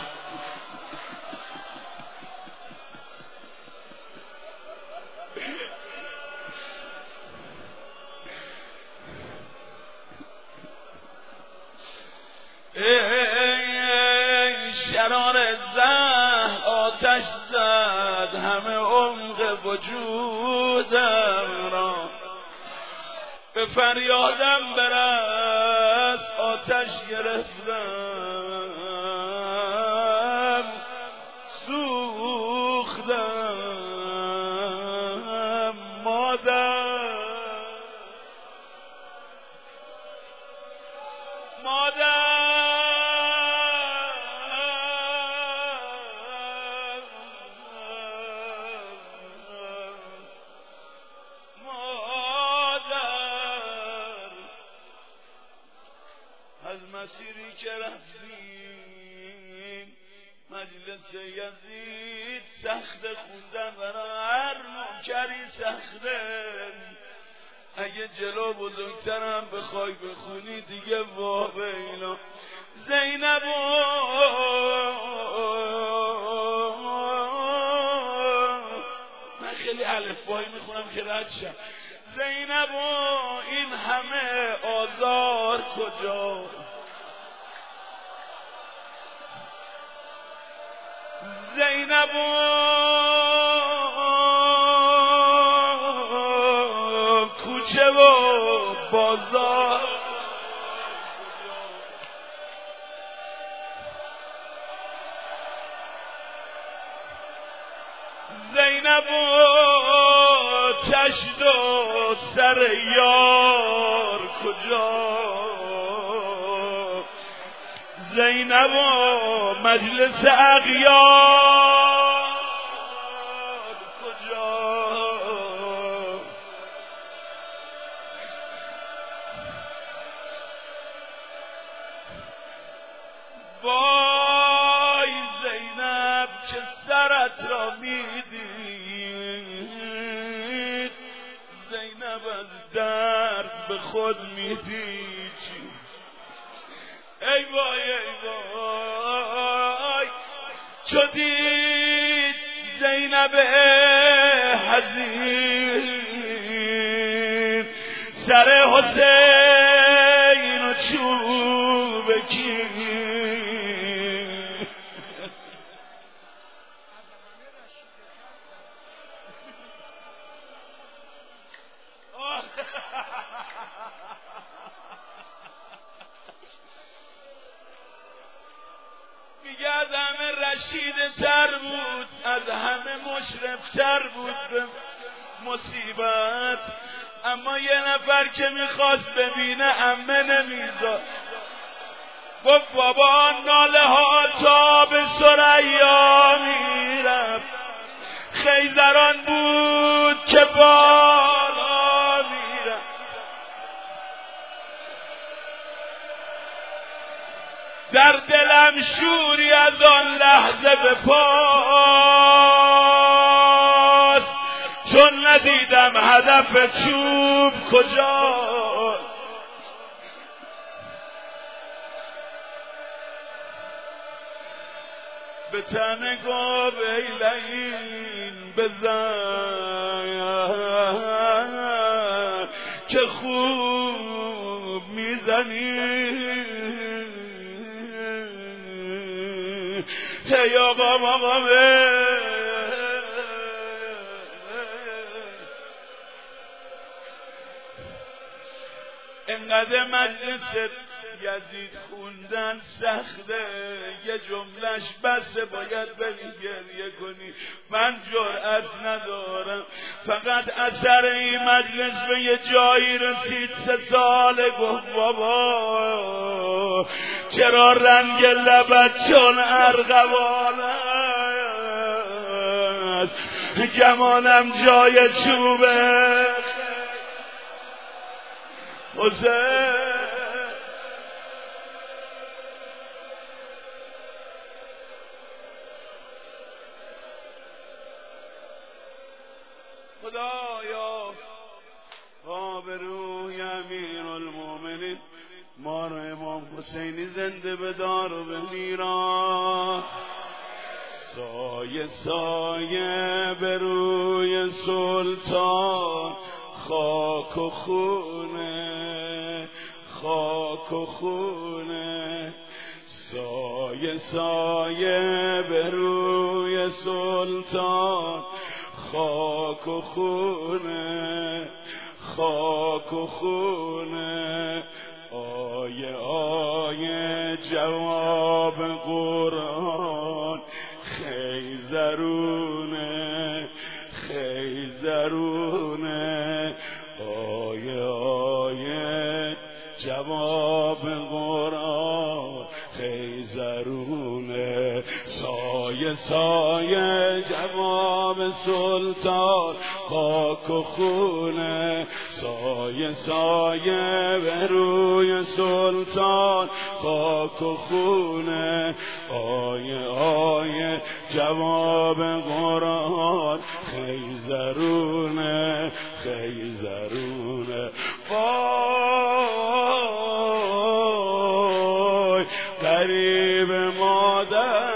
ای شرار زهر آتش زد همه عمق وجودم را، به فریادم برس آتش گرفتم سوختم مادر. از مسیری که رفتیم مجلس یزید سخت خوندن برای هر منکری سخته. اگه جلو بزرگترم بخوای بخونی دیگه واه به اینا. زینب من خیلی الفبایی میخونم که رد شم. زینب این همه آزار کجا؟ زینب کوچه و بازار زینب چشم و سر یار کجا؟ زینب مجلس اغیار کجا؟ وای زینب که سرت را میدید، زینب از درد به خود میپیچی. ای وای ای وای چو دید زینب حزین سر حسین و چوبکی میگه از همه رشیده تر بود، از همه مشرف تر بود به مصیبت، اما یه نفر که میخواست ببینه عمه نمیذاشت. گفت بابا ناله ها تا به ثریا میرفت، خیزران بود که بالا میرفت. در دلم شوری از آن لحظه به پاس، چون ندیدم هدف چوب کجا. به تن گفت ای لعین بزن که خوب میزنی. ای آقا انقدر مجلس یزید خوندن سخته، یه جملش بسه باید بری گریه کنی. من جرأت ندارم، فقط اثر این مجلس به یه جایی رسید 3 ساله گفت بابا چرا رنگ لبت چون ارغوان است، گمانم جای چوبه حسین. خدایا آبروی امیرالمومنین ما رو امام حسینی زنده بدار و بمیران. سایه سایه به روی سلطان، خاک و خونه خاک و خونه. سایه سایه به روی سلطان، خاک و خونه خاک و خونه. آیه آیه جواب قرآن خیزرونه خیزرونه. آیه آیه جواب قرآن خیزرونه. سایه سایه جواب سلطان، خاک و خونه. سایه سایه به روی سلطان، خاک و خونه. آیه آیه جواب قرآن خیزرونه خیزرونه. وای غریب مادر،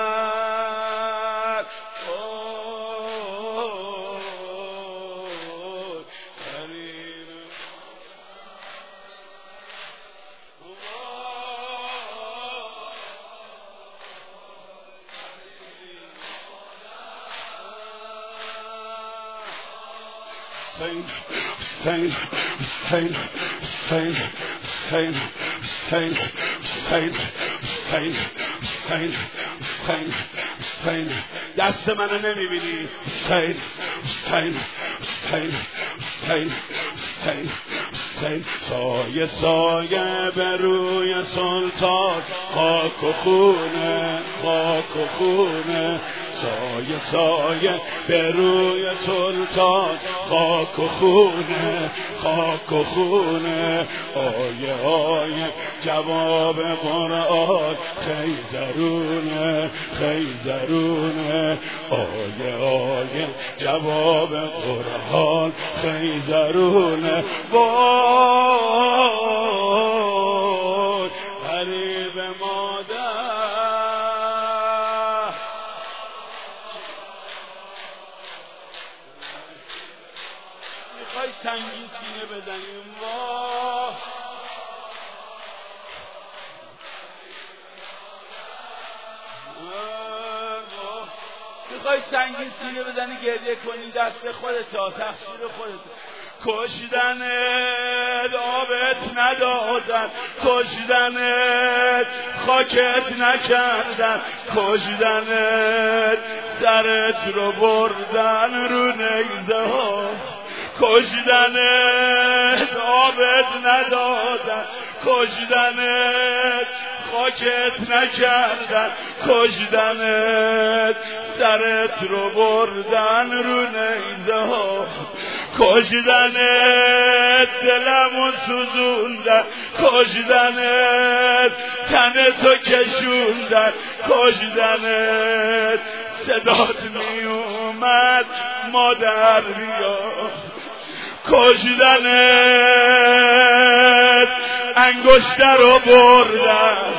Hussein, Hussein, Hussein, Hussein, Hussein, Hussein, Hussein, Hussein, Hussein, Hussein, Hussein. دست منو نمیبینی؟ حسین حسین حسین حسین حسین حسین. سایه سایه به روی سلطان، خاک و خونه خاک و خونه. سایه سایه به روی سلطان، خاک و خونه خاک و خونه. آیه آیه جواب قرآن خیزرونه خیزرونه. آیه آیه جواب قرآن خیزرونه. وای غریب مادر، میخوای سنگین سینه بزنیم واه میخوای سنگین سینه بزنی گریه کنی دست خودت ها تقصیر خودت کشیدنت آبت ندادن کشیدنت خاکت نکردن کشیدنت سرت رو بردن رو نیزه ها کشیدنت آبت ندادن کشیدنت خاکت نکردن کشیدنت سرت رو بردن رو نیزه ها کشیدنت دلمو سوزوندن کشیدنت تن تو کشوندن کشیدنت صدات می اومد مادر بیا کشیدنت انگشتر رو بردن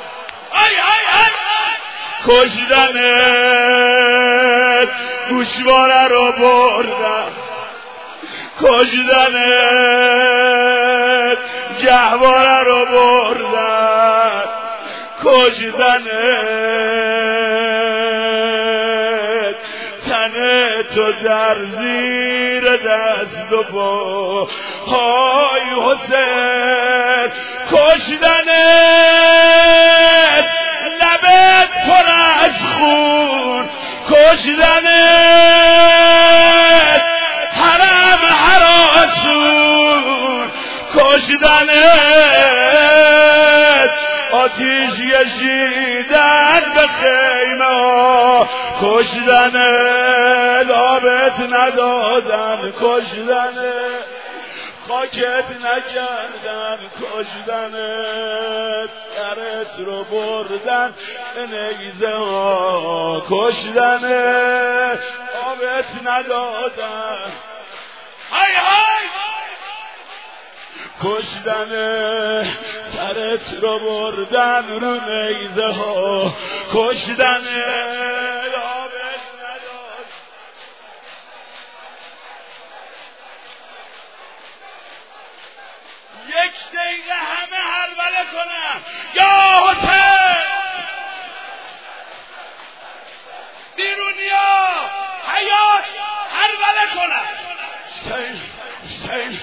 کشیدنت گوشواره رو بردن کشیدنت جهواره رو بردن کشیدنت تن تو در زیر دست و پا های حسین کشیدنت لبت پر از خون کشیدنت حرم هراسون کشیدنت آتیش کشیدن به خیمه ها کشیدنت آبت ندادن کشیدنت خاکت نکردن کشیدنت سرت رو بردن نیزه ها کشیدنت آبت ندادن های های کشیدنت سرت رو بردن رو نیزه ها کشیدنت آبت ندادن یک دقیقه همه هربله کنن یا حسین بیرونیا حیات هربله کنن حسین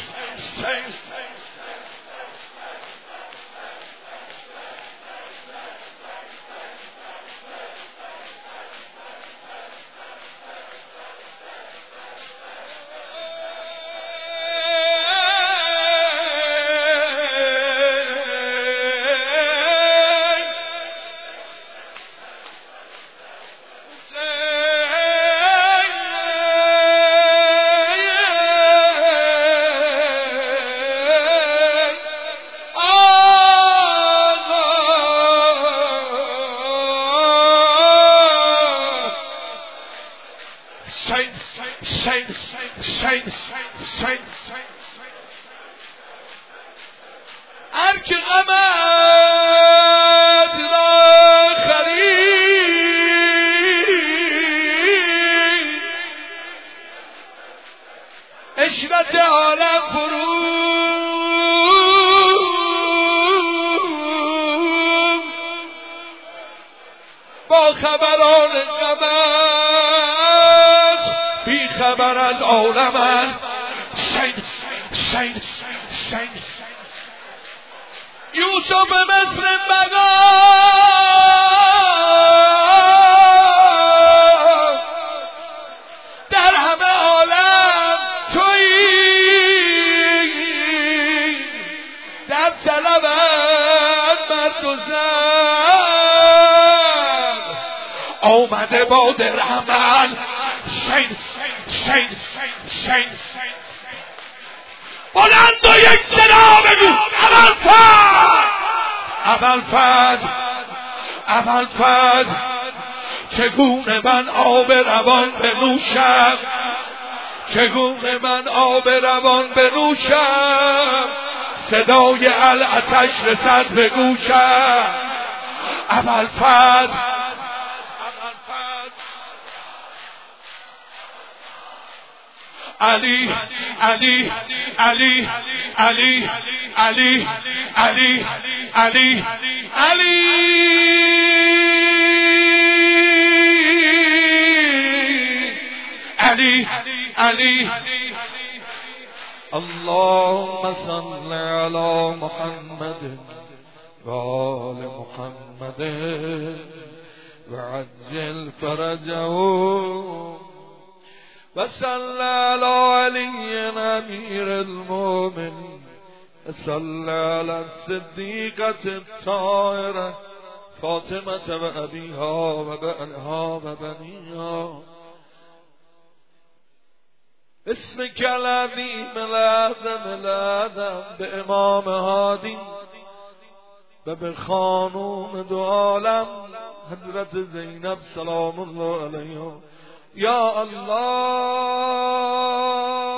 هر که غمت را خرید عشرت عالم فروغ با خبران غمت بی خبر از عالمت یوسف مصر بگا در همه عالم تویی در سلامت مرد و زن آمده باد رحمت بلند و یک صدا بگو ابوالفضل چگونه من آب روان بنوشم چگونه من آب روان بنوشم صدای العطش رسد به گوشم ابوالفضل علی علی علی علی علی علی علی علی علی علی اللهم صل على محمد وآل محمد وعجل فرجه وصل على علي أمير المؤمنين وصل على الصديقة الطاهرة فاطمة وأبيها وبنها وبنيها اسمك العظيم الأعظم الأعظم بإمام هادي وبخانوم دو عالم حضرت زینب سلام الله علیها. یا الله